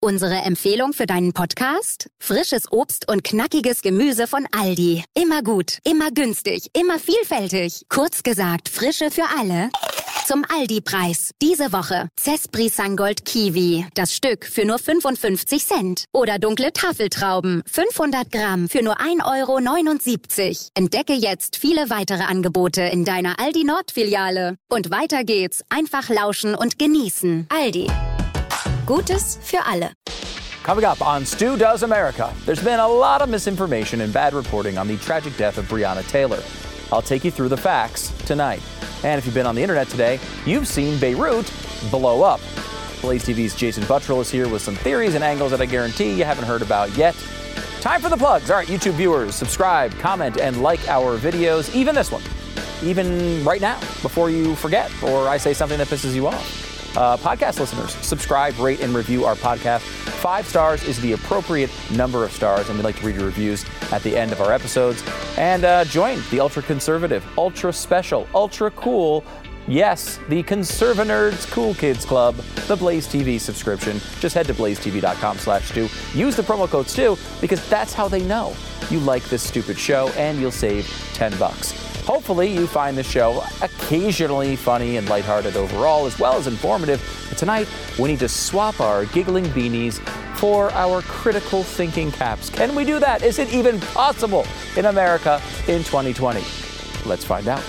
Unsere Empfehlung für deinen Podcast? Frisches Obst und knackiges Gemüse von Aldi. Immer gut, immer günstig, immer vielfältig. Kurz gesagt, Frische für alle. Zum Aldi-Preis. Diese Woche Cespri Sangold Kiwi. Das Stück für nur 55 Cent. Oder dunkle Tafeltrauben. 500 Gramm für nur 1,79 €. Entdecke jetzt viele weitere Angebote in deiner Aldi Nord-Filiale. Und weiter geht's. Einfach lauschen und genießen. Aldi. Gutes für alle. Coming up on Stu Does America, there's been a lot of misinformation and bad reporting on the tragic death of Breonna Taylor. I'll take you through the facts tonight. And if you've been on the internet today, you've seen Beirut blow up. Blaze TV's Jason Buttrill is here with some theories and angles that I guarantee you haven't heard about yet. Time for the plugs. All right, YouTube viewers, subscribe, comment, and like our videos, even this one. Even right now, before you forget or I say something that pisses you off. Podcast listeners, subscribe, rate, and review our podcast. 5 stars is the appropriate number of stars, and we'd like to read your reviews at the end of our episodes. And join the ultra-conservative, ultra-special, ultra-cool, yes, the Conservanerds Cool Kids Club, the Blaze TV subscription. Just head to blazetv.com/Stu. Use the promo code Stu because that's how they know you like this stupid show, and you'll save $10. Hopefully you find this show occasionally funny and lighthearted overall, as well as informative. But tonight, we need to swap our giggling beanies for our critical thinking caps. Can we do that? Is it even possible in America in 2020? Let's find out.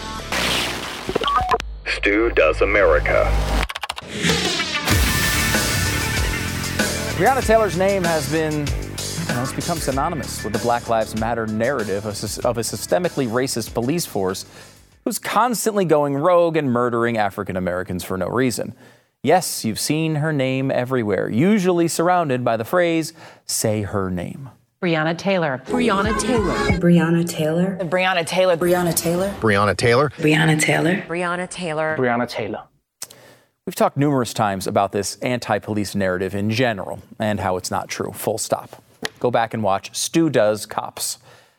Stu Does America. Breonna Taylor's name has become synonymous with the Black Lives Matter narrative of a systemically racist police force who's constantly going rogue and murdering African Americans for no reason. Yes, you've seen her name everywhere, usually surrounded by the phrase, say her name. Breonna Taylor. Breonna Taylor. Breonna Taylor. Breonna Taylor. Breonna Taylor. Breonna Taylor. Breonna Taylor. Breonna Taylor. Breonna Taylor. We've talked numerous times about this anti-police narrative in general and how it's not true, full stop. Go back and watch Stu Does Cops.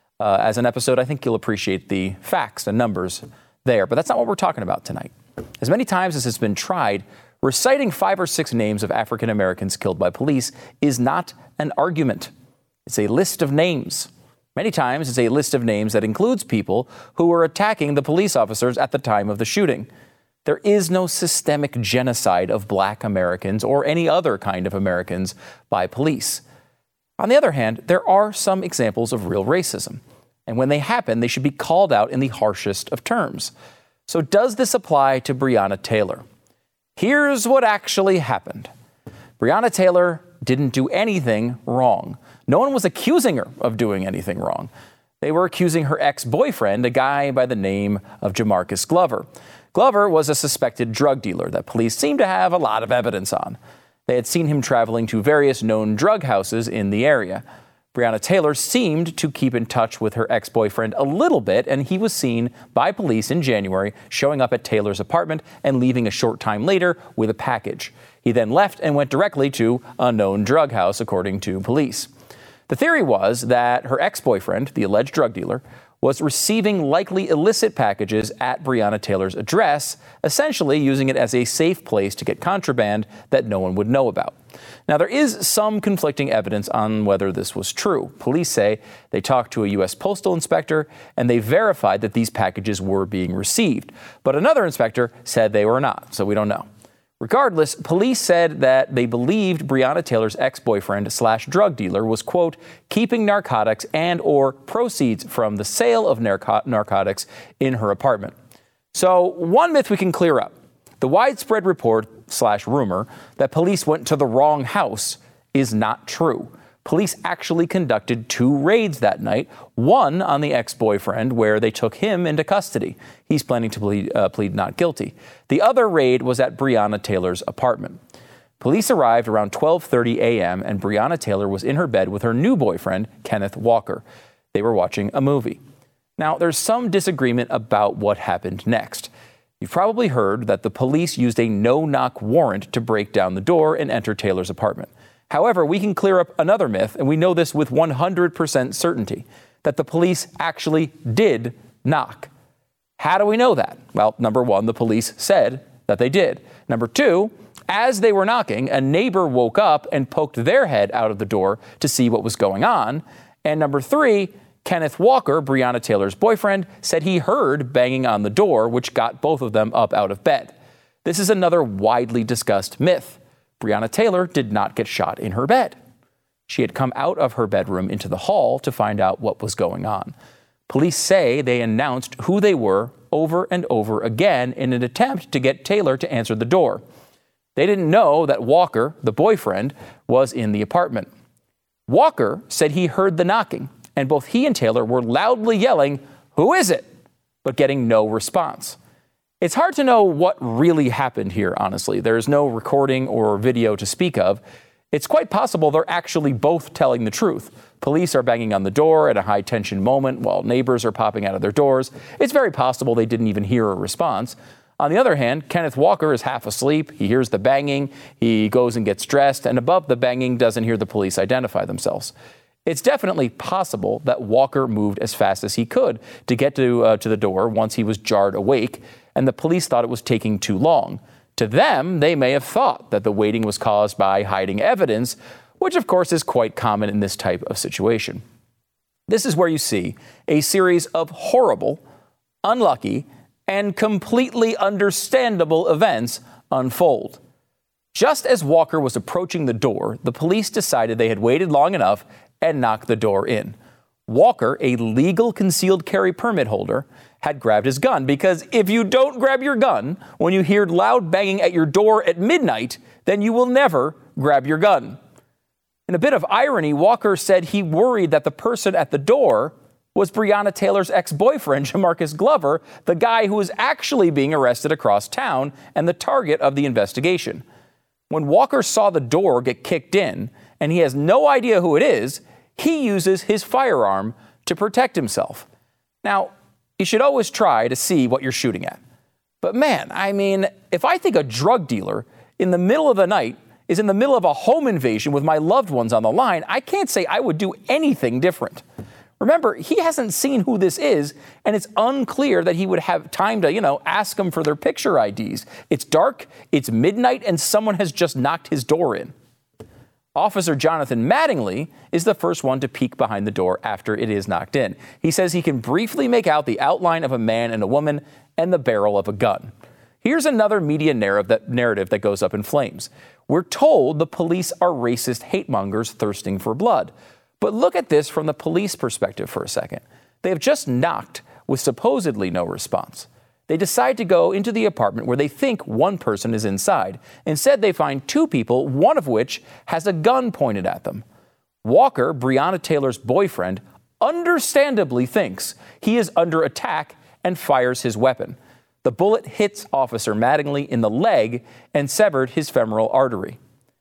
As an episode, I think you'll appreciate the facts and numbers there, but that's not what we're talking about tonight. As many times as it's been tried, reciting 5 or 6 names of African Americans killed by police is not an argument. It's a list of names. Many times it's a list of names that includes people who were attacking the police officers at the time of the shooting. There is no systemic genocide of Black Americans or any other kind of Americans by police. On the other hand, there are some examples of real racism. And when they happen, they should be called out in the harshest of terms. So does this apply to Breonna Taylor? Here's what actually happened. Breonna Taylor didn't do anything wrong. No one was accusing her of doing anything wrong. They were accusing her ex-boyfriend, a guy by the name of Jamarcus Glover. Glover was a suspected drug dealer that police seemed to have a lot of evidence on. They had seen him traveling to various known drug houses in the area. Breonna Taylor seemed to keep in touch with her ex-boyfriend a little bit, and he was seen by police in January showing up at Taylor's apartment and leaving a short time later with a package. He then left and went directly to a known drug house, according to police. The theory was that her ex-boyfriend, the alleged drug dealer, was receiving likely illicit packages at Breonna Taylor's address, essentially using it as a safe place to get contraband that no one would know about. Now, there is some conflicting evidence on whether this was true. Police say they talked to a U.S. postal inspector and they verified that these packages were being received. But another inspector said they were not, so we don't know. Regardless, police said that they believed Breonna Taylor's ex-boyfriend/drug dealer was, quote, keeping narcotics and or proceeds from the sale of narcotics in her apartment. So one myth we can clear up. The widespread report/rumor that police went to the wrong house is not true. Police actually conducted 2 raids that night, one on the ex-boyfriend where they took him into custody. He's planning to plead not guilty. The other raid was at Breonna Taylor's apartment. Police arrived around 12:30 a.m. and Breonna Taylor was in her bed with her new boyfriend, Kenneth Walker. They were watching a movie. Now, there's some disagreement about what happened next. You've probably heard that the police used a no-knock warrant to break down the door and enter Taylor's apartment. However, we can clear up another myth, and we know this with 100% certainty, that the police actually did knock. How do we know that? Well, number one, the police said that they did. Number two, As they were knocking, a neighbor woke up and poked their head out of the door to see what was going on. And number 3, Kenneth Walker, Breonna Taylor's boyfriend, said he heard banging on the door, which got both of them up out of bed. This is another widely discussed myth. Breonna Taylor did not get shot in her bed. She had come out of her bedroom into the hall to find out what was going on. Police say they announced who they were over and over again in an attempt to get Taylor to answer the door. They didn't know that Walker, the boyfriend, was in the apartment. Walker said he heard the knocking, and both he and Taylor were loudly yelling, "Who is it?" but getting no response. It's hard to know what really happened here, honestly. There's no recording or video to speak of. It's quite possible they're actually both telling the truth. Police are banging on the door at a high-tension moment while neighbors are popping out of their doors. It's very possible they didn't even hear a response. On the other hand, Kenneth Walker is half asleep. He hears the banging. He goes and gets dressed, and above the banging doesn't hear the police identify themselves. It's definitely possible that Walker moved as fast as he could to get to the door once he was jarred awake, and the police thought it was taking too long. To them, they may have thought that the waiting was caused by hiding evidence, which of course is quite common in this type of situation. This is where you see a series of horrible, unlucky, and completely understandable events unfold. Just as Walker was approaching the door, the police decided they had waited long enough and knocked the door in. Walker, a legal concealed carry permit holder, had grabbed his gun because if you don't grab your gun when you hear loud banging at your door at midnight, then you will never grab your gun. In a bit of irony, Walker said he worried that the person at the door was Breonna Taylor's ex-boyfriend, Jamarcus Glover, the guy who was actually being arrested across town and the target of the investigation. When Walker saw the door get kicked in and he has no idea who it is, he uses his firearm to protect himself. Now, you should always try to see what you're shooting at. But man, I mean, if I think a drug dealer in the middle of the night is in the middle of a home invasion with my loved ones on the line, I can't say I would do anything different. Remember, he hasn't seen who this is, and it's unclear that he would have time to, ask them for their picture IDs. It's dark, it's midnight, and someone has just knocked his door in. Officer Jonathan Mattingly is the first one to peek behind the door after it is knocked in. He says he can briefly make out the outline of a man and a woman and the barrel of a gun. Here's another media narrative that goes up in flames. We're told the police are racist hate mongers thirsting for blood. But look at this from the police perspective for a second. They have just knocked with supposedly no response. They decide to go into the apartment where they think one person is inside. Instead, they find 2 people, one of which has a gun pointed at them. Walker, Breonna Taylor's boyfriend, understandably thinks he is under attack and fires his weapon. The bullet hits Officer Mattingly in the leg and severed his femoral artery.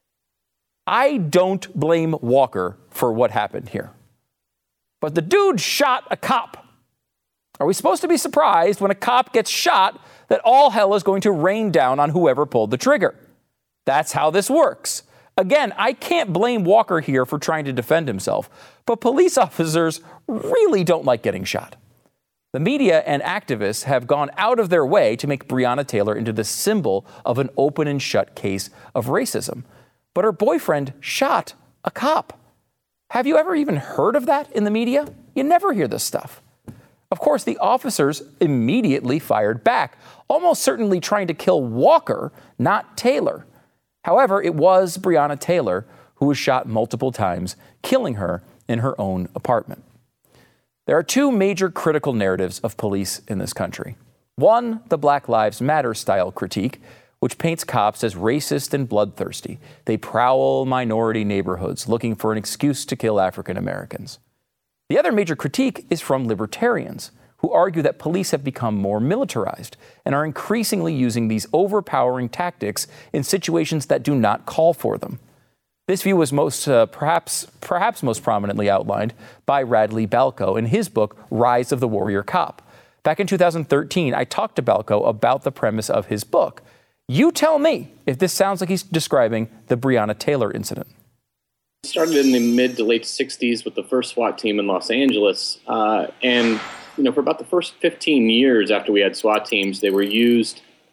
I don't blame Walker for what happened here. But the dude shot a cop. Are we supposed to be surprised when a cop gets shot that all hell is going to rain down on whoever pulled the trigger? That's how this works. Again, I can't blame Walker here for trying to defend himself, but police officers really don't like getting shot. The media and activists have gone out of their way to make Breonna Taylor into the symbol of an open and shut case of racism. But her boyfriend shot a cop. Have you ever even heard of that in the media? You never hear this stuff. Of course, the officers immediately fired back, almost certainly trying to kill Walker, not Taylor. However, it was Breonna Taylor who was shot multiple times, killing her in her own apartment. There are 2 major critical narratives of police in this country. One, the Black Lives Matter style critique, which paints cops as racist and bloodthirsty. They prowl minority neighborhoods looking for an excuse to kill African Americans. The other major critique is from libertarians, who argue that police have become more militarized and are increasingly using these overpowering tactics in situations that do not call for them. This view was perhaps most prominently outlined by Radley Balko in his book, Rise of the Warrior Cop. Back in 2013, I talked to Balko about the premise of his book. You tell me if this sounds like he's describing the Breonna Taylor incident. It started in the mid to late 60s with the first SWAT team in Los Angeles. And for about the first 15 years after we had SWAT teams, they were used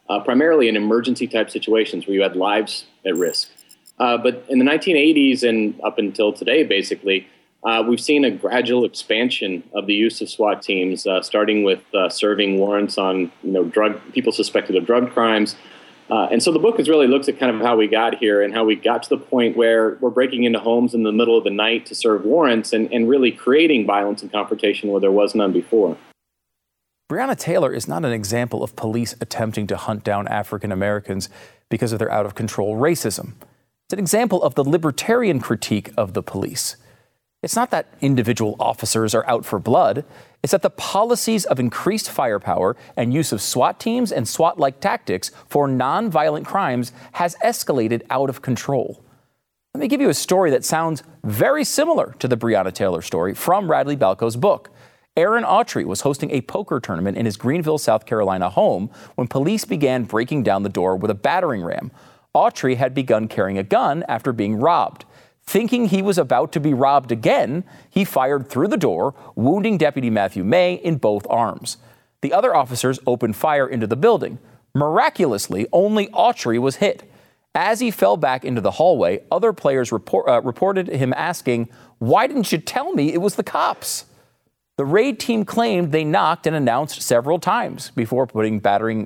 primarily in emergency type situations where you had lives at risk. But in the 1980s and up until today, basically, we've seen a gradual expansion of the use of SWAT teams, starting with serving warrants on people suspected of drug crimes. And so the book really looks at kind of how we got here and how we got to the point where we're breaking into homes in the middle of the night to serve warrants and really creating violence and confrontation where there was none before. Breonna Taylor is not an example of police attempting to hunt down African Americans because of their out-of-control racism. It's an example of the libertarian critique of the police. It's not that individual officers are out for blood. It's that the policies of increased firepower and use of SWAT teams and SWAT-like tactics for nonviolent crimes has escalated out of control. Let me give you a story that sounds very similar to the Breonna Taylor story from Radley Balco's book. Aaron Autry was hosting a poker tournament in his Greenville, South Carolina home when police began breaking down the door with a battering ram. Autry had begun carrying a gun after being robbed. Thinking he was about to be robbed again, he fired through the door, wounding Deputy Matthew May in both arms. The other officers opened fire into the building. Miraculously, only Autry was hit. As he fell back into the hallway, other players reported him asking, "Why didn't you tell me it was the cops?" The raid team claimed they knocked and announced several times before putting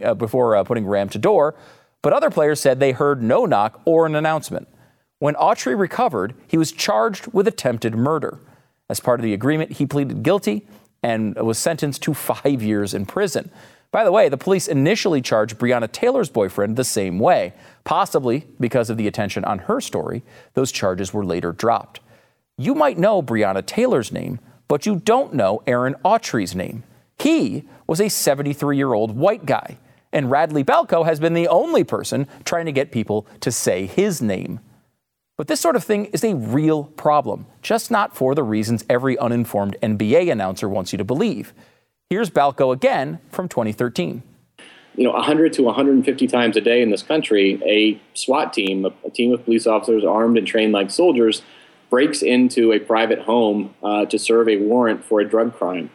ram to door, but other players said they heard no knock or an announcement. When Autry recovered, he was charged with attempted murder. As part of the agreement, he pleaded guilty and was sentenced to 5 years in prison. By the way, the police initially charged Breonna Taylor's boyfriend the same way. Possibly because of the attention on her story, those charges were later dropped. You might know Breonna Taylor's name, but you don't know Aaron Autry's name. He was a 73-year-old white guy, and Radley Balco has been the only person trying to get people to say his name. But this sort of thing is a real problem, just not for the reasons every uninformed NBA announcer wants you to believe. Here's Balco again from 2013. 100 to 150 times a day in this country, a SWAT team, a team of police officers armed and trained like soldiers, breaks into a private home to serve a warrant for a drug crime.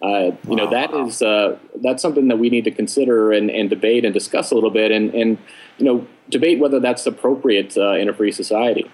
That's something that we need to consider and debate and discuss a little bit and debate whether that's appropriate in a free society.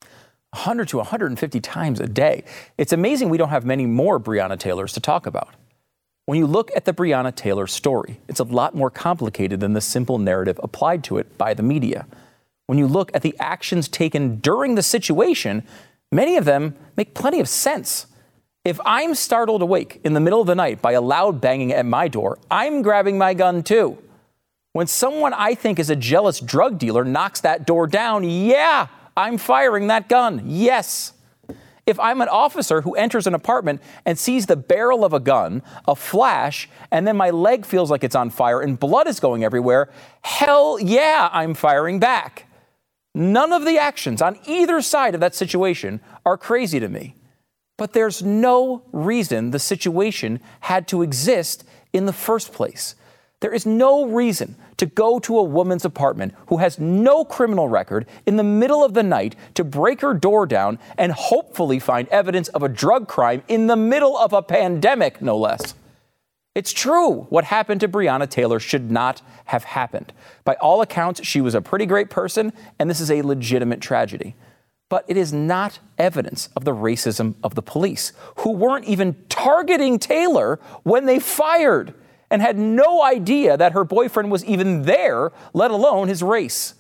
100 to 150 times a day. It's amazing we don't have many more Breonna Taylors to talk about. When you look at the Breonna Taylor story, it's a lot more complicated than the simple narrative applied to it by the media. When you look at the actions taken during the situation, many of them make plenty of sense. If I'm startled awake in the middle of the night by a loud banging at my door, I'm grabbing my gun too. When someone I think is a jealous drug dealer knocks that door down, yeah, I'm firing that gun. Yes. If I'm an officer who enters an apartment and sees the barrel of a gun, a flash, and then my leg feels like it's on fire and blood is going everywhere, hell yeah, I'm firing back. None of the actions on either side of that situation are crazy to me. But there's no reason the situation had to exist in the first place. There is no reason to go to a woman's apartment who has no criminal record in the middle of the night to break her door down and hopefully find evidence of a drug crime in the middle of a pandemic, no less. It's true. What happened to Breonna Taylor should not have happened. By all accounts, she was a pretty great person, and this is a legitimate tragedy. But it is not evidence of the racism of the police, who weren't even targeting Taylor when they fired and had no idea that her boyfriend was even there, let alone his race.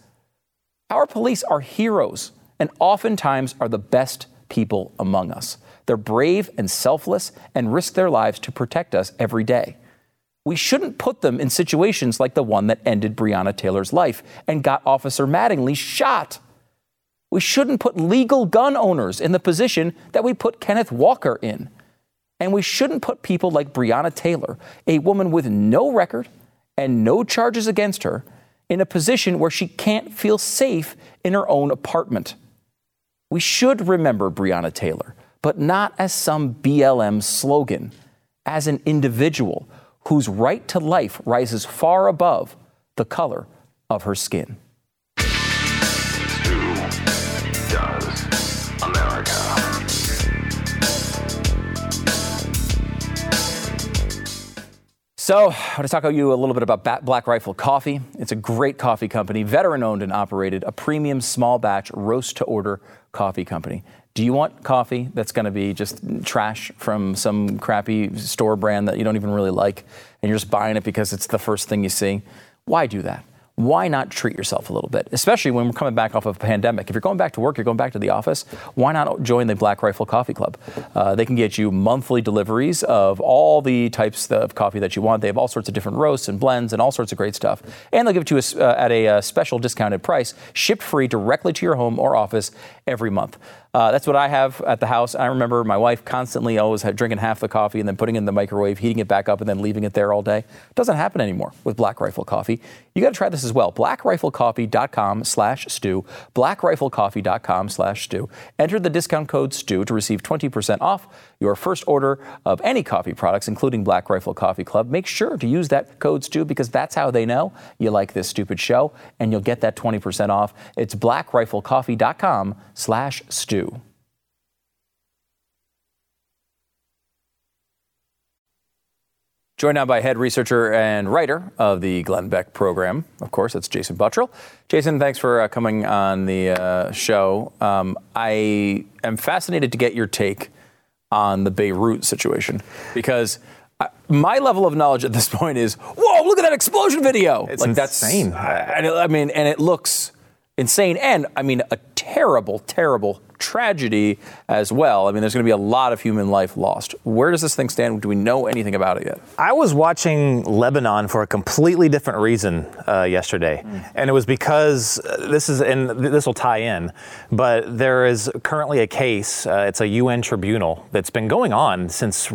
Our police are heroes and oftentimes are the best people among us. They're brave and selfless and risk their lives to protect us every day. We shouldn't put them in situations like the one that ended Breonna Taylor's life and got Officer Mattingly shot. We shouldn't put legal gun owners in the position that we put Kenneth Walker in. And we shouldn't put people like Breonna Taylor, a woman with no record and no charges against her, in a position where she can't feel safe in her own apartment. We should remember Breonna Taylor, but not as some BLM slogan, as an individual whose right to life rises far above the color of her skin. So I want to talk to you a little bit about Black Rifle Coffee. It's a great coffee company, veteran-owned and operated, a premium small-batch roast-to-order coffee company. Do you want coffee that's going to be just trash from some crappy store brand that you don't even really like, and you're just buying it because it's the first thing you see? Why do that? Why not treat yourself a little bit, especially when we're coming back off of a pandemic? If you're going back to work, you're going back to the office, why not join the Black Rifle Coffee Club? They can get you monthly deliveries of all the types of coffee that you want. They have all sorts of different roasts and blends and all sorts of great stuff. And they'll give it to you at a special discounted price, shipped free directly to your home or office every month. That's what I have at the house. I remember my wife constantly always drinking half the coffee and then putting it in the microwave, heating it back up, and then leaving it there all day. It doesn't happen anymore with Black Rifle Coffee. You got to try this as well. BlackRifleCoffee.com/Stu. BlackRifleCoffee.com/Stu. Enter the discount code Stu to receive 20% off your first order of any coffee products, including Black Rifle Coffee Club. Make sure to use that code Stu because that's how they know you like this stupid show, and you'll get that 20% off. It's BlackRifleCoffee.com/Stu. Joined now by head researcher and writer of the Glenn Beck program. Of course, that's Jason Buttrill. Jason, thanks for coming on the show. I am fascinated to get your take on the Beirut situation because my level of knowledge at this point is, whoa, look at that explosion video. It's like insane. And it looks insane. And I mean, a terrible, terrible tragedy as well. I mean, there's going to be a lot of human life lost. Where does this thing stand? Do we know anything about it yet? I was watching Lebanon for a completely different reason yesterday. And it was because this will tie in, but there is currently a case. It's a UN tribunal that's been going on since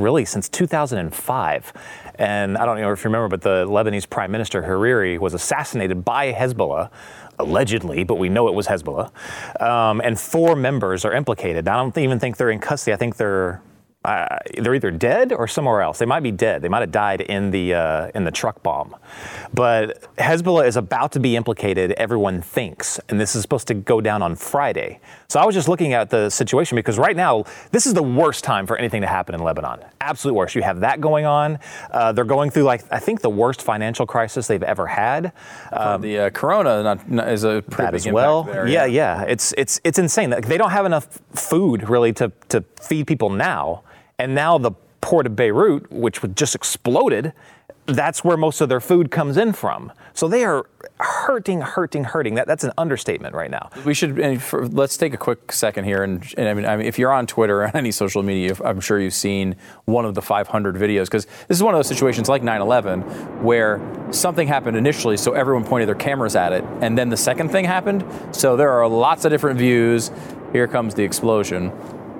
2005. And I don't know if you remember, but the Lebanese Prime Minister Hariri was assassinated by Hezbollah, allegedly, but we know it was Hezbollah. And 4 members are implicated. I don't even think they're in custody. I think they're either dead or somewhere else. They might be dead. They might have died in the truck bomb. But Hezbollah is about to be implicated, everyone thinks, and this is supposed to go down on Friday. So I was just looking at the situation because right now, this is the worst time for anything to happen in Lebanon. Absolute worst. You have that going on. They're going through, I think, the worst financial crisis they've ever had. The corona is a pretty big impact there. Yeah. It's insane. They don't have enough food, really, to feed people now. And now the port of Beirut, which just exploded, that's where most of their food comes in from. So they are hurting. That's an understatement right now. Let's take a quick second here. And I mean, if you're on Twitter or any social media, I'm sure you've seen one of the 500 videos, because this is one of those situations like 9/11 where something happened initially, so everyone pointed their cameras at it, and then the second thing happened. So there are lots of different views. Here comes the explosion.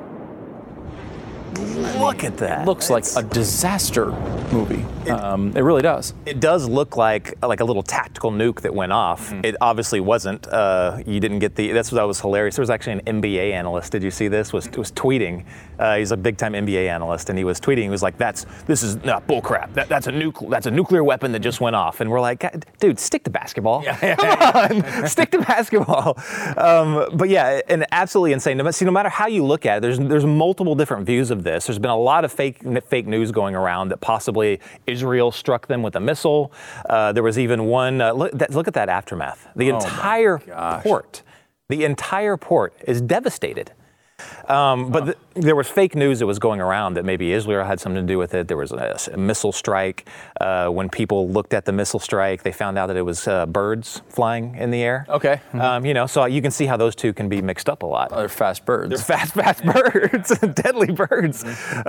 Look at that. It looks like a disaster movie. It really does. It does look like a little tactical nuke that went off. It obviously wasn't. You didn't get that's what was hilarious. There was actually an NBA analyst. Did you see this? Was tweeting. He's a big-time NBA analyst, and he was tweeting. He was like, "This is bullcrap. That's a nuclear weapon that just went off." And we're like, "Dude, stick to basketball. Come on, stick to basketball." But yeah, and absolutely insane. No matter how you look at it, there's multiple different views of this. There's been a lot of fake news going around that possibly Israel struck them with a missile. There was even one. Look at that aftermath. The entire port is devastated. But there was fake news that was going around that maybe Israel had something to do with it. There was a missile strike. When people looked at the missile strike, they found out that it was birds flying in the air. Okay. So you can see how those two can be mixed up a lot. They're fast birds. They're fast birds, deadly birds.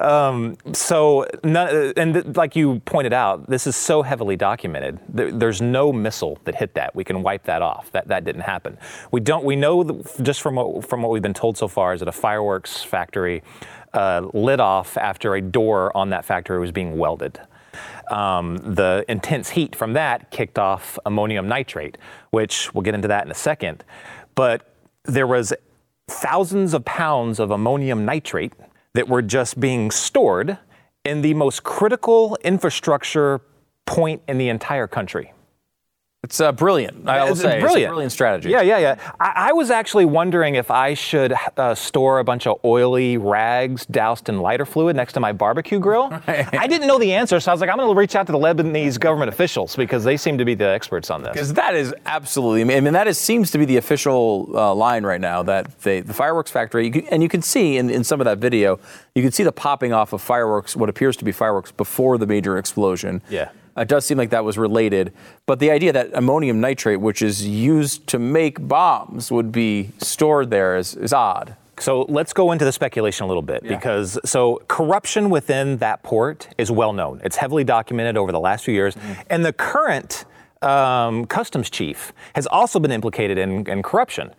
Like you pointed out, this is so heavily documented. There's no missile that hit that. We can wipe that off. That didn't happen. We know just from what we've been told so far is that a fireworks factory lit off after a door on that factory was being welded. The intense heat from that kicked off ammonium nitrate, which we'll get into that in a second. But there was thousands of pounds of ammonium nitrate that were just being stored in the most critical infrastructure point in the entire country. It's brilliant. I will say. It's a brilliant strategy. Yeah. I was actually wondering if I should store a bunch of oily rags doused in lighter fluid next to my barbecue grill. I didn't know the answer, so I was like, I'm going to reach out to the Lebanese government officials because they seem to be the experts on this. Because that is absolutely, I mean, that seems to be the official line right now, that the fireworks factory, you can see in some of that video, you can see the popping off of fireworks, what appears to be fireworks, before the major explosion. Yeah. It does seem like that was related. But the idea that ammonium nitrate, which is used to make bombs, would be stored there is odd. So let's go into the speculation a little bit because corruption within that port is well known. It's heavily documented over the last few years. And the current customs chief has also been implicated in corruption.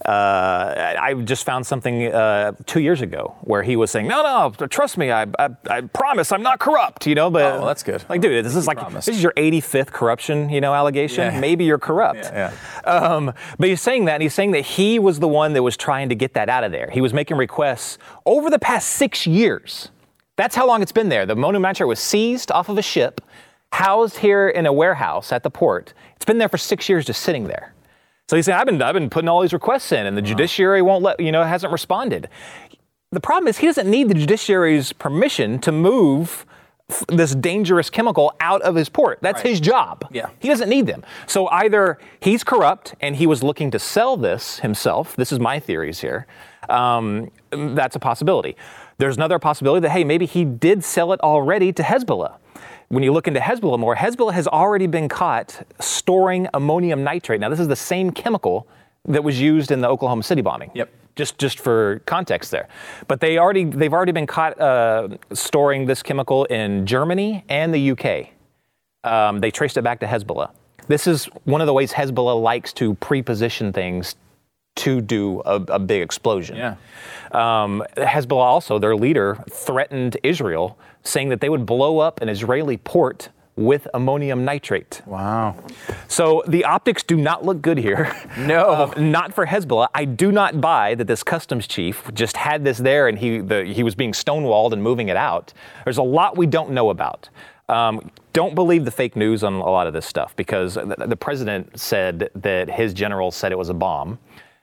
I just found something 2 years ago where he was saying, no, trust me, I promise I'm not corrupt, But that's good. Like, dude, this is your 85th corruption, allegation. Yeah. Maybe you're corrupt. Yeah. But he's saying that, and he's saying that he was the one that was trying to get that out of there. He was making requests over the past 6 years. That's how long it's been there. The ammonium nitrate was seized off of a ship, housed here in a warehouse at the port. It's been there for 6 years, just sitting there. So he's saying, I've been putting all these requests in, and the judiciary won't hasn't responded. The problem is he doesn't need the judiciary's permission to move this dangerous chemical out of his port. That's his job. Yeah. He doesn't need them. So either he's corrupt and he was looking to sell this himself. This is my theories here. That's a possibility. There's another possibility that, hey, maybe he did sell it already to Hezbollah. When you look into Hezbollah more, Hezbollah has already been caught storing ammonium nitrate. Now, this is the same chemical that was used in the Oklahoma City bombing. Yep. Just for context there. But they've already been caught storing this chemical in Germany and the UK. They traced it back to Hezbollah. This is one of the ways Hezbollah likes to pre-position things to do a big explosion. Yeah. Hezbollah also, their leader, threatened Israel, saying that they would blow up an Israeli port with ammonium nitrate. Wow. So the optics do not look good here. No. Not for Hezbollah. I do not buy that this customs chief just had this there and he was being stonewalled and moving it out. There's a lot we don't know about. Don't believe the fake news on a lot of this stuff because the president said that his general said it was a bomb.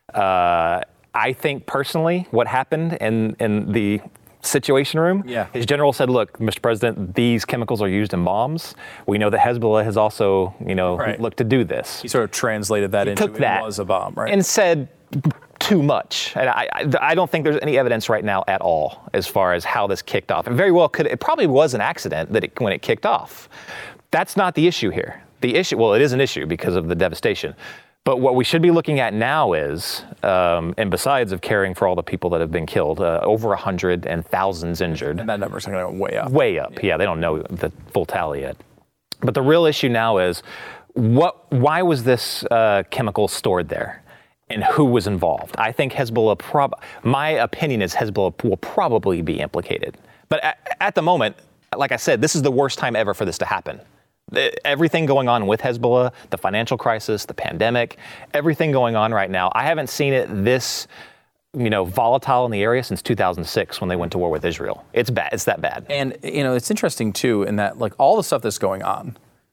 I think personally what happened in the Situation Room, his general said, look, Mr. President, these chemicals are used in bombs. We know that Hezbollah has also, looked to do this. He sort of translated that into it was a bomb, right? And said too much. And I don't think there's any evidence right now at all as far as how this kicked off. It very well it probably was an accident when it kicked off. That's not the issue here. The issue, well, it is an issue because of the devastation. But what we should be looking at now is, and besides of caring for all the people that have been killed, over 100 and thousands injured. And that number's going to go way up. Way up, yeah. They don't know the full tally yet. But the real issue now is, why was this chemical stored there? And who was involved? I think Hezbollah, my opinion is Hezbollah will probably be implicated. But at the moment, like I said, this is the worst time ever for this to happen. Everything going on with Hezbollah, the financial crisis, the pandemic, everything going on right now. I haven't seen it this, volatile in the area since 2006 when they went to war with Israel. It's bad. It's that bad. And, it's interesting, too, in that, like, all the stuff that's going on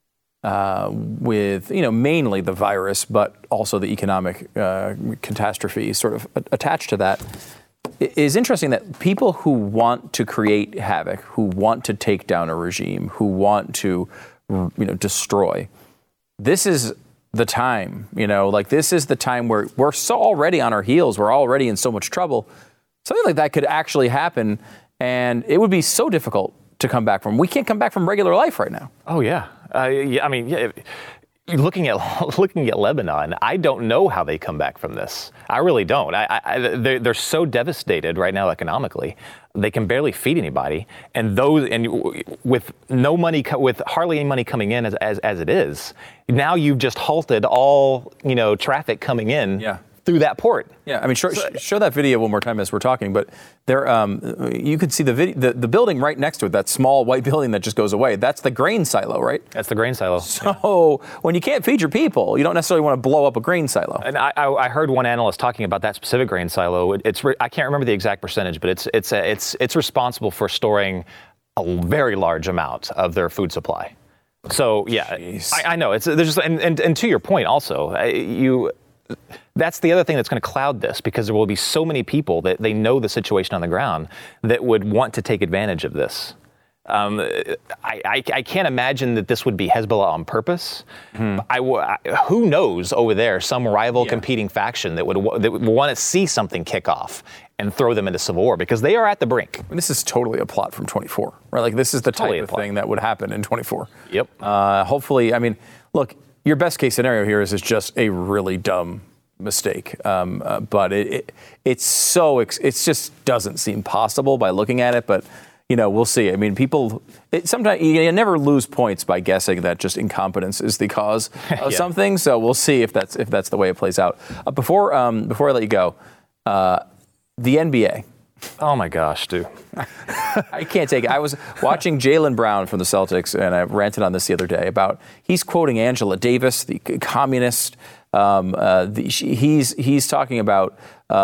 with, mainly the virus, but also the economic catastrophe sort of attached to that, is interesting that people who want to create havoc, who want to take down a regime, who want to destroy. This is the time, this is the time where we're so already on our heels. We're already in so much trouble. Something like that could actually happen, and it would be so difficult to come back from. We can't come back from regular life right now. Oh, yeah. Looking at Lebanon, I don't know how they come back from this. I really don't. They're so devastated right now economically. They can barely feed anybody, and with no money, with hardly any money coming in as it is. Now you've just halted all traffic coming in. Yeah. Through that port. Yeah, I mean, show that video one more time as we're talking. But there, you could see the building right next to it, that small white building that just goes away. That's the grain silo, right? That's the grain silo. So when you can't feed your people, you don't necessarily want to blow up a grain silo. And I heard one analyst talking about that specific grain silo. I can't remember the exact percentage, but it's responsible for storing a very large amount of their food supply. So yeah, I know there's just and to your point also, that's the other thing that's going to cloud this, because there will be so many people that they know the situation on the ground that would want to take advantage of this. I can't imagine that this would be Hezbollah on purpose. Who knows over there, some rival competing faction that would want to see something kick off and throw them into civil war, because they are at the brink. And this is totally a plot from 24, right? Like, this is the type of thing that would happen in 24. Yep. Hopefully, I mean, look, your best case scenario here is just a really dumb mistake. But it just doesn't seem possible by looking at it. But, we'll see. I mean, sometimes you never lose points by guessing that just incompetence is the cause of something. So we'll see if that's the way it plays out. Before I let you go, the NBA. Oh my gosh, dude. I can't take it. I was watching Jaylen Brown from the Celtics, and I ranted on this the other day about, he's quoting Angela Davis, the communist. He's talking about,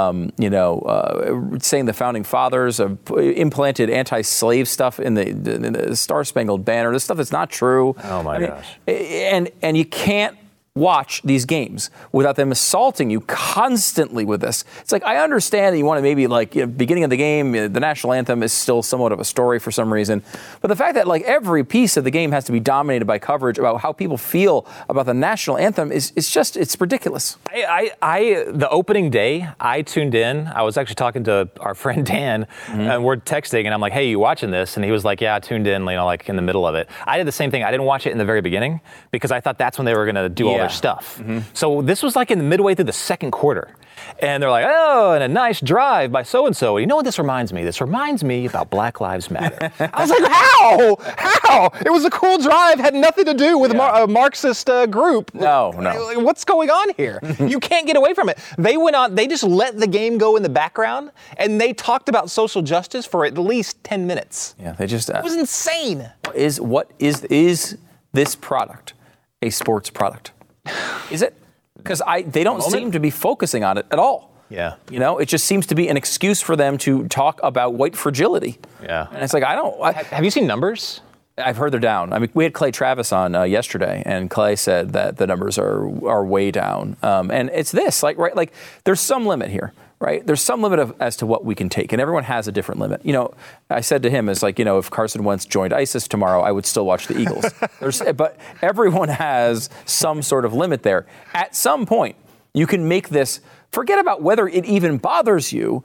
saying the founding fathers implanted anti-slave stuff in the Star-Spangled Banner. This stuff that's not true. Oh my gosh. And you can't watch these games without them assaulting you constantly with this. It's like, I understand that you want to beginning of the game, the national anthem is still somewhat of a story for some reason. But the fact that every piece of the game has to be dominated by coverage about how people feel about the national anthem it's ridiculous. The opening day, I tuned in. I was actually talking to our friend Dan, and we're texting, and I'm like, hey, you watching this? And he was like, yeah, I tuned in, in the middle of it. I did the same thing. I didn't watch it in the very beginning because I thought that's when they were going to do all their stuff. So this was in the midway through the second quarter. And they're like, oh, and a nice drive by so-and-so. You know what this reminds me? This reminds me about Black Lives Matter. I was like, how? It was a cool drive, had nothing to do with a Marxist group. No. What's going on here? You can't get away from it. They went on, they just let the game go in the background, and they talked about social justice for at least 10 minutes. Yeah, they just... it was insane. What is this product a sports product? Is it? Because they don't seem to be focusing on it at all. Yeah. It just seems to be an excuse for them to talk about white fragility. Yeah. And it's like, have you seen numbers? I've heard they're down. I mean, we had Clay Travis on yesterday, and Clay said that the numbers are way down. And it's this, there's some limit here, right? There's some limit as to what we can take, and everyone has a different limit. I said to him, if Carson Wentz joined ISIS tomorrow, I would still watch the Eagles. But everyone has some sort of limit there. At some point, you can make this, forget about whether it even bothers you.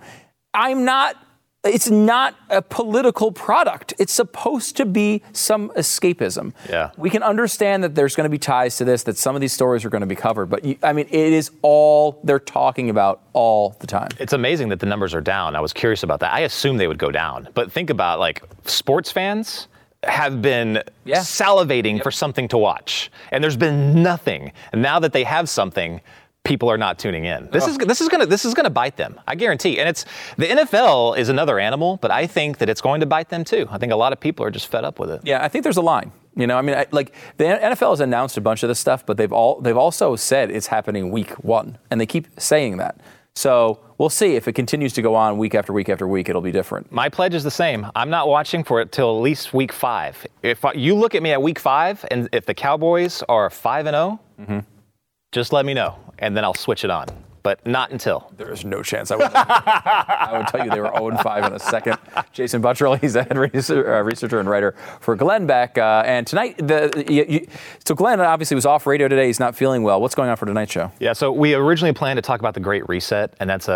It's not a political product. It's supposed to be some escapism. Yeah. We can understand that there's going to be ties to this, that some of these stories are going to be covered. But, it is all they're talking about all the time. It's amazing that the numbers are down. I was curious about that. I assumed they would go down. But think about, sports fans have been salivating for something to watch. And there's been nothing. And now that they have something, people are not tuning in. This is gonna bite them. I guarantee. And the NFL is another animal, but I think that it's going to bite them too. I think a lot of people are just fed up with it. Yeah, I think there's a line. The NFL has announced a bunch of this stuff, but they've also said it's happening week 1, and they keep saying that. So we'll see if it continues to go on week after week after week. It'll be different. My pledge is the same. I'm not watching for it till at least week 5. If you look at me at week 5, and if the Cowboys are 5-0. Just let me know, and then I'll switch it on. But not until. There is no chance I would tell you they were 0-5 in a second. Jason Buttrill, he's a head researcher and writer for Glenn Beck. And tonight, so Glenn obviously was off radio today. He's not feeling well. What's going on for tonight's show? Yeah, so we originally planned to talk about the Great Reset, and that's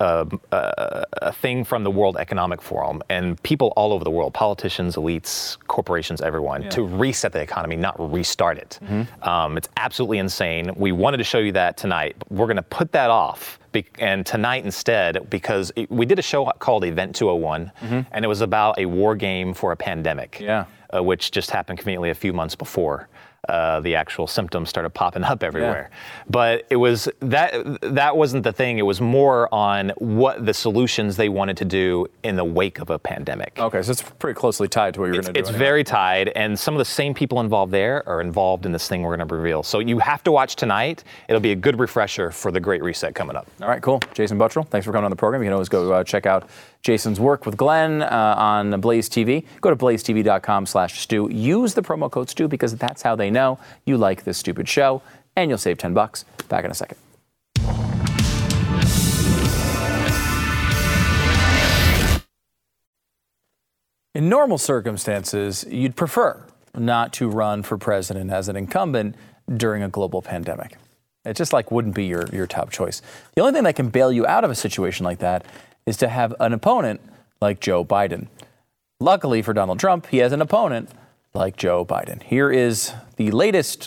a thing from the World Economic Forum. And people all over the world, politicians, elites, corporations, everyone, to reset the economy, not restart it. It's absolutely insane. We wanted to show you that tonight. But we're going to put that off. And tonight instead, because we did a show called Event 201, and it was about a war game for a pandemic, which just happened conveniently a few months before the actual symptoms started popping up everywhere. But it was that wasn't the thing. It was more on what the solutions they wanted to do in the wake of a pandemic. Okay, so it's pretty closely tied to what you're going to do. It's very tied, and some of the same people involved there are involved in this thing we're going to reveal. So you have to watch tonight. It'll be a good refresher for the Great Reset coming up. All right, cool. Jason Buttrill, thanks for coming on the program. You can always go check out Jason's work with Glenn on Blaze TV. Go to blazetv.com/Stu. Use the promo code Stu because that's how they know you like this stupid show, and you'll save $10. Back in a second. In normal circumstances, you'd prefer not to run for president as an incumbent during a global pandemic. It just wouldn't be your top choice. The only thing that can bail you out of a situation like that is to have an opponent like Joe Biden. Luckily for Donald Trump, he has an opponent like Joe Biden. Here is the latest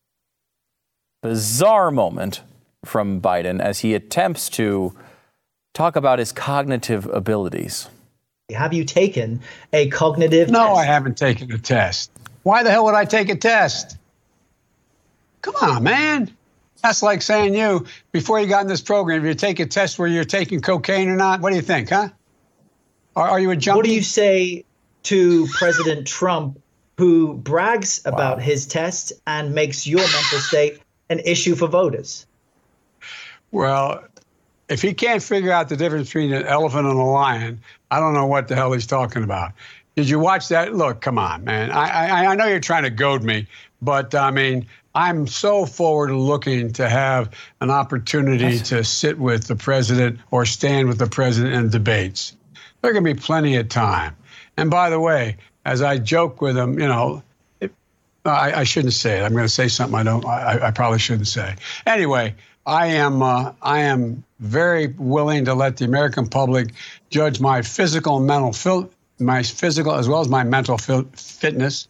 bizarre moment from Biden as he attempts to talk about his cognitive abilities. Have you taken a cognitive test? No, I haven't taken a test. Why the hell would I take a test? Come on, man. That's like saying before you got in this program, if you take a test where you're taking cocaine or not, what do you think, huh? Are you a junkie? What do you say to President Trump, who brags about his test and makes your mental state an issue for voters? Well, if he can't figure out the difference between an elephant and a lion, I don't know what the hell he's talking about. Did you watch that? Look, come on, man. I know you're trying to goad me, but I mean, I'm so forward looking to have an opportunity to sit with the president or stand with the president in debates. There's going to be plenty of time. And by the way, as I joke with him, I shouldn't say it. I'm going to say something I probably shouldn't say. Anyway, I am very willing to let the American public judge my physical and mental my physical as well as my mental fitness.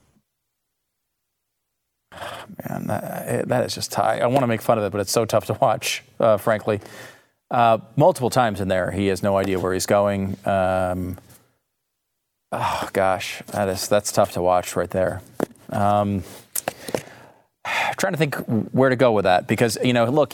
Man, that is just I want to make fun of it, but it's so tough to watch, frankly. Multiple times in there, he has no idea where he's going. Oh gosh, that's tough to watch right there. Trying to think where to go with that because look,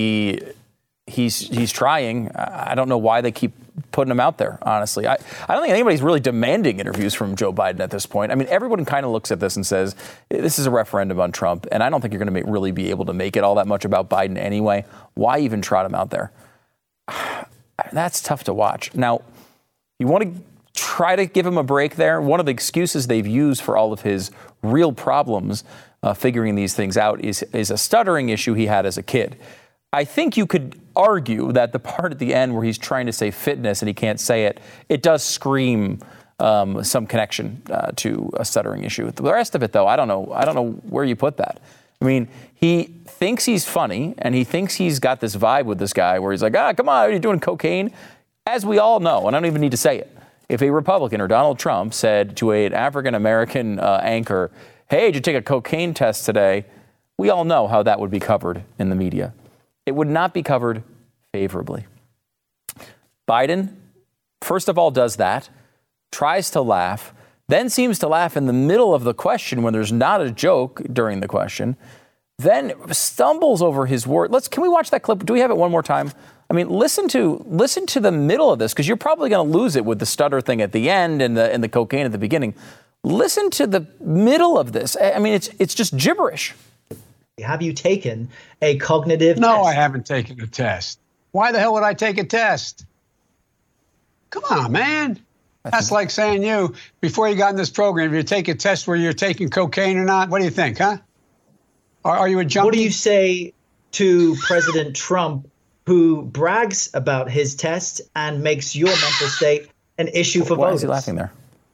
he's trying. I don't know why they keep putting him out there. Honestly, I don't think anybody's really demanding interviews from Joe Biden at this point. I mean, everyone kind of looks at this and says this is a referendum on Trump, and I don't think you're going to really be able to make it all that much about Biden anyway. Why even trot him out there? That's tough to watch. Now, you want to try to give him a break there. One of the excuses they've used for all of his real problems figuring these things out is a stuttering issue he had as a kid. I think you could argue that the part at the end where he's trying to say fitness and he can't say it, it does scream some connection to a stuttering issue. The rest of it, though, I don't know where you put that. I mean, he thinks he's funny and he thinks he's got this vibe with this guy where he's like, come on, are you doing cocaine? As we all know, and I don't even need to say it, if a Republican or Donald Trump said to an African-American anchor, hey, did you take a cocaine test today? We all know how that would be covered in the media. It would not be covered favorably. Biden, first of all, does that, tries to laugh, then seems to laugh in the middle of the question when there's not a joke during the question, then stumbles over his word. Can we watch that clip? Do we have it one more time? I mean, listen to the middle of this, because you're probably going to lose it with the stutter thing at the end and the cocaine at the beginning. Listen to the middle of this. I mean, it's just gibberish. Have you taken a cognitive test? No, I haven't taken a test. Why the hell would I take a test? Come on, man. That's like saying before you got in this program, if you take a test where you're taking cocaine or not, what do you think, huh? Are you a junkie? What do you say to President Trump, who brags about his test and makes your mental state an issue for voters? Why is he laughing there?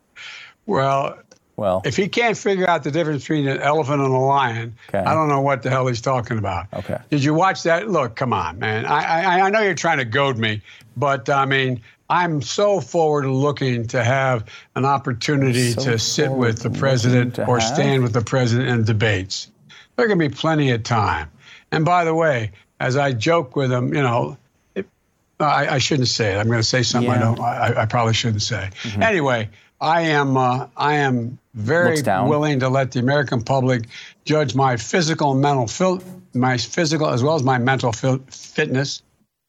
Well, if he can't figure out the difference between an elephant and a lion, I don't know what the hell he's talking about. Okay. Did you watch that? Look, come on, man. I know you're trying to goad me, but I mean, I'm so forward looking to have an opportunity to sit with the president or stand with the president in debates. There's going to be plenty of time. And by the way, as I joke with him, I shouldn't say it. I'm going to say something I probably shouldn't say. Mm-hmm. Anyway, I am very willing to let the American public judge my physical and mental my physical as well as my mental fitness.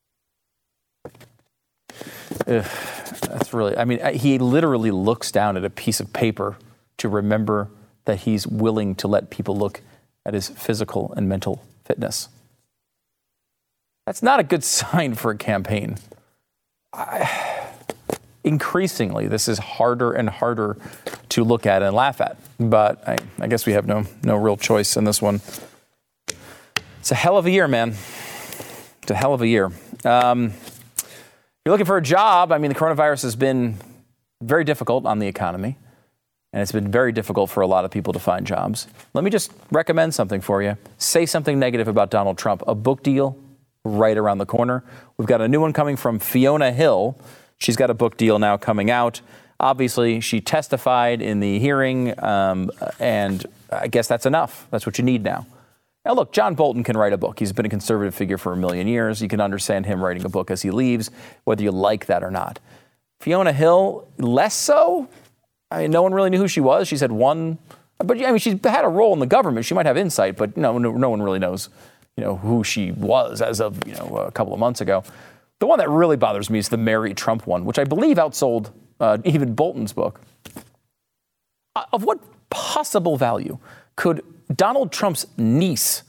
That's really, I mean, he literally looks down at a piece of paper to remember that he's willing to let people look at his physical and mental fitness. That's not a good sign for a campaign. increasingly, this is harder and harder to look at and laugh at. But I guess we have no real choice in this one. It's a hell of a year, man. It's a hell of a year. If you're looking for a job, I mean, the coronavirus has been very difficult on the economy, and it's been very difficult for a lot of people to find jobs. Let me just recommend something for you. Say something negative about Donald Trump. A book deal right around the corner. We've got a new one coming from Fiona Hill. She's got a book deal now coming out. Obviously, she testified in the hearing, and I guess that's enough. That's what you need now. Now, look, John Bolton can write a book. He's been a conservative figure for a million years. You can understand him writing a book as he leaves, whether you like that or not. Fiona Hill, less so. I mean, no one really knew who she was. She's had one, but I mean, she's had a role in the government. She might have insight, but no one really knows, who she was as of, a couple of months ago. The one that really bothers me is the Mary Trump one, which I believe outsold even Bolton's book. Of what possible value could Donald Trump's niece,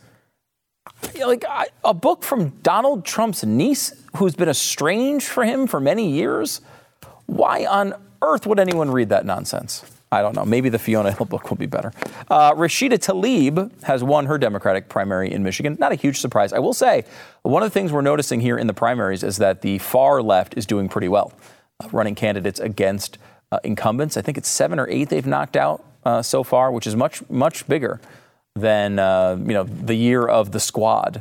a book from Donald Trump's niece, who's been estranged from him for many years? Why on earth would anyone read that nonsense? I don't know. Maybe the Fiona Hill book will be better. Rashida Tlaib has won her Democratic primary in Michigan. Not a huge surprise. I will say, one of the things we're noticing here in the primaries is that the far left is doing pretty well, running candidates against incumbents. I think it's 7 or 8 they've knocked out so far, which is much, much bigger than, the year of the squad.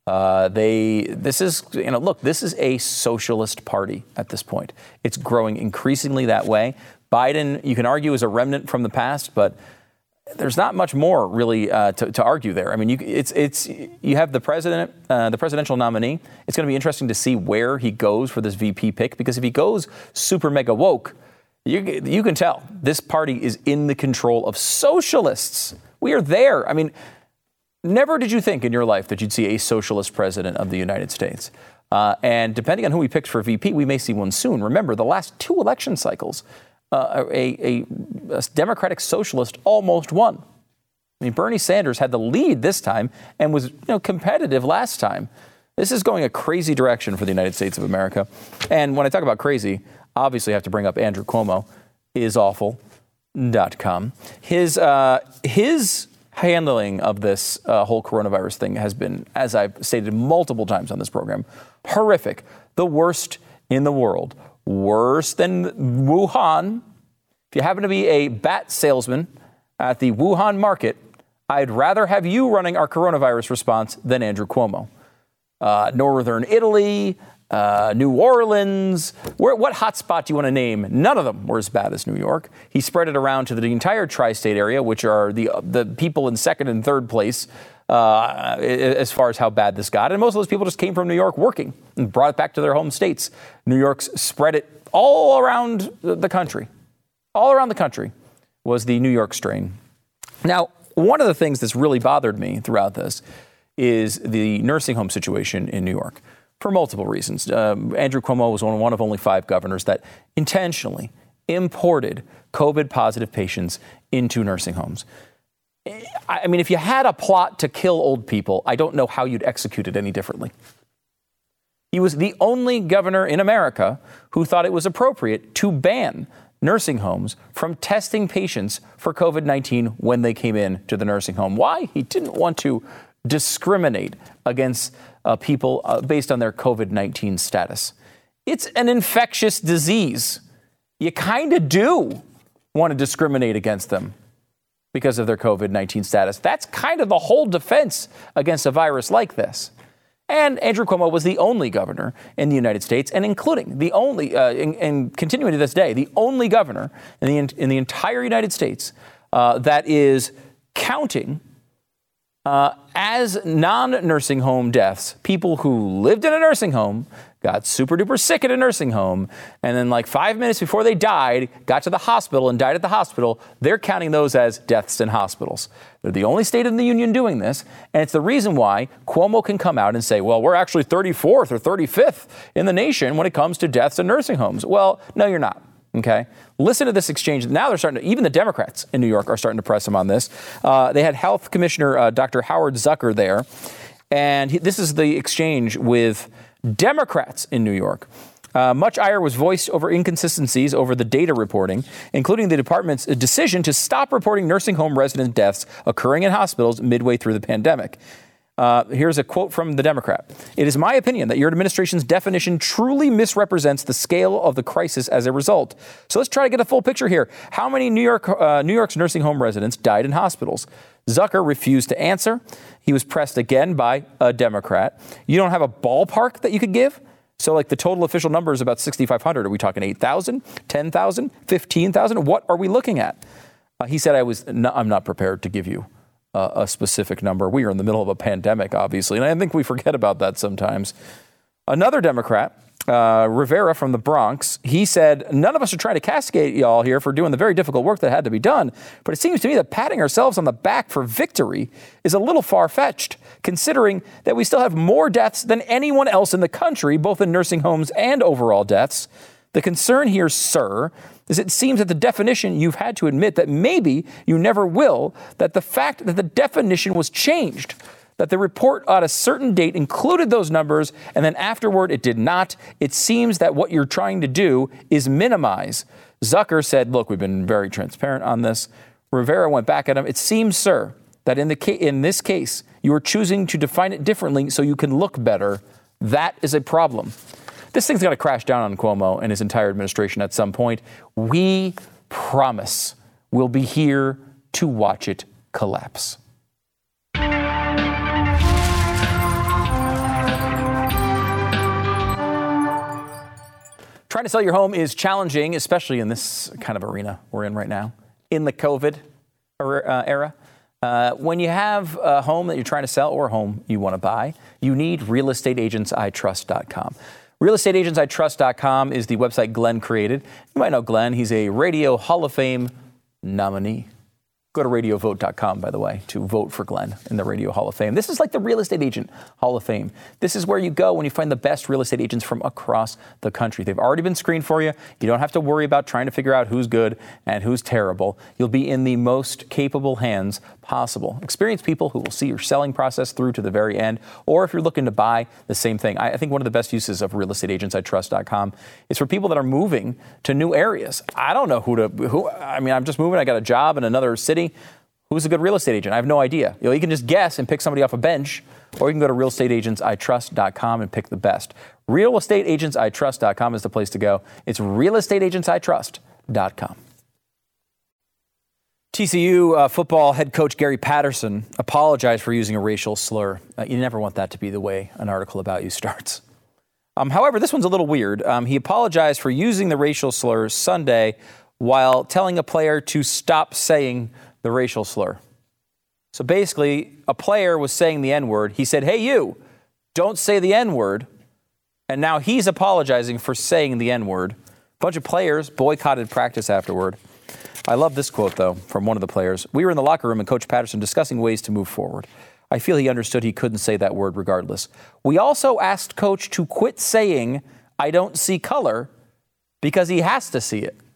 This is a socialist party at this point. It's growing increasingly that way. Biden, you can argue, is a remnant from the past, but there's not much more really to argue there. I mean, you have the president, the presidential nominee. It's going to be interesting to see where he goes for this VP pick, because if he goes super mega woke, you can tell this party is in the control of socialists. We are there. I mean, never did you think in your life that you'd see a socialist president of the United States. And depending on who he picks for VP, we may see one soon. Remember, the last 2 election cycles, a Democratic socialist almost won. I mean, Bernie Sanders had the lead this time and was competitive last time. This is going a crazy direction for the United States of America. And when I talk about crazy, obviously I have to bring up Andrew Cuomo, isawful.com. His handling of this whole coronavirus thing has been, as I've stated multiple times on this program, horrific. The worst in the world. Worse than Wuhan. If you happen to be a bat salesman at the Wuhan market, I'd rather have you running our coronavirus response than Andrew Cuomo. Northern Italy, New Orleans, what hotspot do you want to name? None of them were as bad as New York. He spread it around to the entire tri-state area, which are the people in second and third place as far as how bad this got. And most of those people just came from New York working and brought it back to their home states. New York's spread it all around the country. All around the country was the New York strain. Now, one of the things that's really bothered me throughout this is the nursing home situation in New York. For multiple reasons. Andrew Cuomo was one of only 5 governors that intentionally imported COVID-positive patients into nursing homes. I mean, if you had a plot to kill old people, I don't know how you'd execute it any differently. He was the only governor in America who thought it was appropriate to ban nursing homes from testing patients for COVID-19 when they came in to the nursing home. Why? He didn't want to discriminate against people based on their COVID-19 status. It's an infectious disease. You kind of do want to discriminate against them because of their COVID-19 status. That's kind of the whole defense against a virus like this. And Andrew Cuomo was the only governor in the United States, and including the only, and continuing to this day, the only governor in the entire United States that is counting as non-nursing home deaths, people who lived in a nursing home, got super duper sick at a nursing home, and then like 5 minutes before they died, got to the hospital and died at the hospital. They're counting those as deaths in hospitals. They're the only state in the union doing this. And it's the reason why Cuomo can come out and say, well, we're actually 34th or 35th in the nation when it comes to deaths in nursing homes. Well, no, you're not. OK, listen to this exchange. Now they're starting to, even the Democrats in New York are starting to press him on this. They had Health Commissioner Dr. Howard Zucker there. And this is the exchange with Democrats in New York. Much ire was voiced over inconsistencies over the data reporting, including the department's decision to stop reporting nursing home resident deaths occurring in hospitals midway through the pandemic. Here's a quote from the Democrat. "It is my opinion that your administration's definition truly misrepresents the scale of the crisis as a result." So let's try to get a full picture here. How many New York's nursing home residents died in hospitals? Zucker refused to answer. He was pressed again by a Democrat. You don't have a ballpark that you could give? So like the total official number is about 6,500. Are we talking 8,000, 10,000, 15,000? What are we looking at? He said, I'm not prepared to give you a specific number. We are in the middle of a pandemic, obviously, and I think we forget about that sometimes. Another Democrat, Rivera from the Bronx, he said, none of us are trying to castigate y'all here for doing the very difficult work that had to be done, but it seems to me that patting ourselves on the back for victory is a little far-fetched, considering that we still have more deaths than anyone else in the country, both in nursing homes and overall deaths. The concern here, sir, is it seems that the definition you've had to admit that maybe you never will, that the fact that the definition was changed, that the report at a certain date included those numbers and then afterward it did not. It seems that what you're trying to do is minimize. Zucker said, look, we've been very transparent on this. Rivera went back at him. It seems, sir, that in this case, you are choosing to define it differently so you can look better. That is a problem. This thing's got to crash down on Cuomo and his entire administration at some point. We promise we'll be here to watch it collapse. Trying to sell your home is challenging, especially in this kind of arena we're in right now, in the COVID era. When you have a home that you're trying to sell or a home you want to buy, you need realestateagentsitrust.com. Realestateagentsitrust.com is the website Glenn created. You might know Glenn. He's a Radio Hall of Fame nominee. Go to radiovote.com, by the way, to vote for Glenn in the Radio Hall of Fame. This is like the Real Estate Agent Hall of Fame. This is where you go when you find the best real estate agents from across the country. They've already been screened for you. You don't have to worry about trying to figure out who's good and who's terrible. You'll be in the most capable hands possible. Experienced people who will see your selling process through to the very end. Or if you're looking to buy, the same thing. I think one of the best uses of realestateagentsitrust.com is for people that are moving to new areas. I don't know I'm just moving. I got a job in another city. Who's a good real estate agent? I have no idea. You can just guess and pick somebody off a bench, or you can go to realestateagentsitrust.com and pick the best. Realestateagentsitrust.com is the place to go. It's realestateagentsitrust.com. TCU football head coach Gary Patterson apologized for using a racial slur. You never want that to be the way an article about you starts. However, this one's a little weird. He apologized for using the racial slur Sunday while telling a player to stop saying the racial slur. So basically, a player was saying the N-word. He said, hey, you, don't say the N-word. And now he's apologizing for saying the N-word. A bunch of players boycotted practice afterward. I love this quote, though, from one of the players. We were in the locker room and Coach Patterson discussing ways to move forward. I feel he understood he couldn't say that word regardless. We also asked Coach to quit saying, I don't see color, because he has to see it.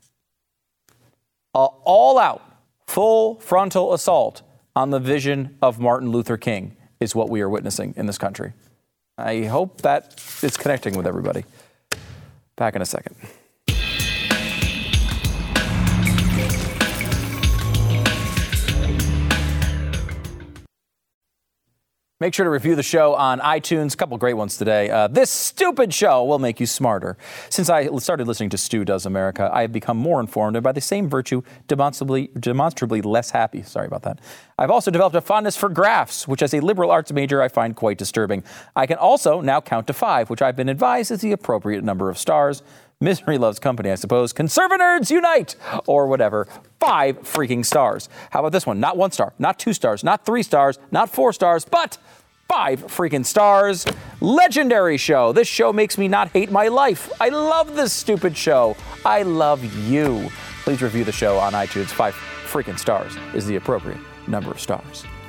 All out, full frontal assault on the vision of Martin Luther King is what we are witnessing in this country. I hope that it's connecting with everybody. Back in a second. Make sure to review the show on iTunes. A couple great ones today. This stupid show will make you smarter. Since I started listening to Stu Does America, I have become more informed and by the same virtue, demonstrably less happy. Sorry about that. I've also developed a fondness for graphs, which as a liberal arts major, I find quite disturbing. I can also now count to 5, which I've been advised is the appropriate number of stars. Misery loves company, I suppose. Conservators unite! Or whatever. 5 freaking stars. How about this one? Not 1 star, not 2 stars, not 3 stars, not 4 stars, but 5 freaking stars. Legendary show. This show makes me not hate my life. I love this stupid show. I love you. Please review the show on iTunes. 5 freaking stars is the appropriate number of stars.